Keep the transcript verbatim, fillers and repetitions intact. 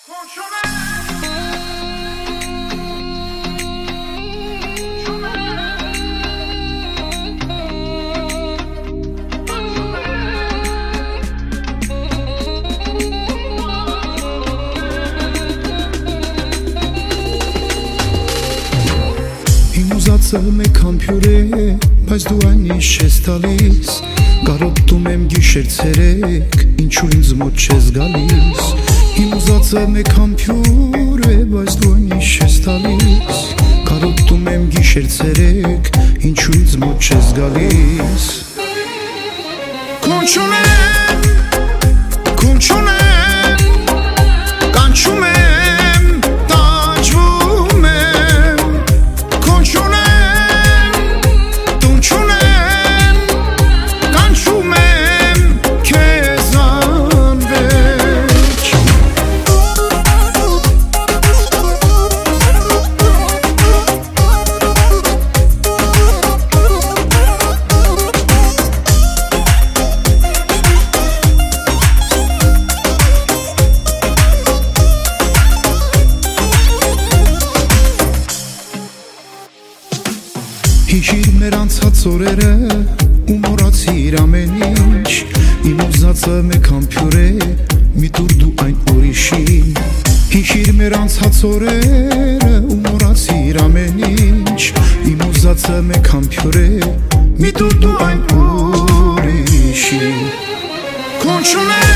Ուզածեմ է կամպյուր է, բայց դու այն ինչ ես տալիս Կարոտում եմ գիշեր ցերեկ, ինչու ինձ մոտ չես գալիս Իմ ուզածեմ է կամպյուր է, բայց դու այն ինչ ես տալիս Կարոտում եմ գիշեր ցերեկ, ինչու ինձ մոտ չես գալիս Քուն չունեմ, քուն չունեմ, կանչում եմ Հիշիր մեր անցած օրերը ու մոռացիր ամեն ինչ Իմ ուզածը մեկ համբյուր է, մի տուր դու այն ուրիշին Հիշիր մեր անցած օրերը ու մոռացիր ամեն ինչ Իմ ուզածը մեկ համբյուր է, մի տուր դու այն ուրիշին Քուն չունեմ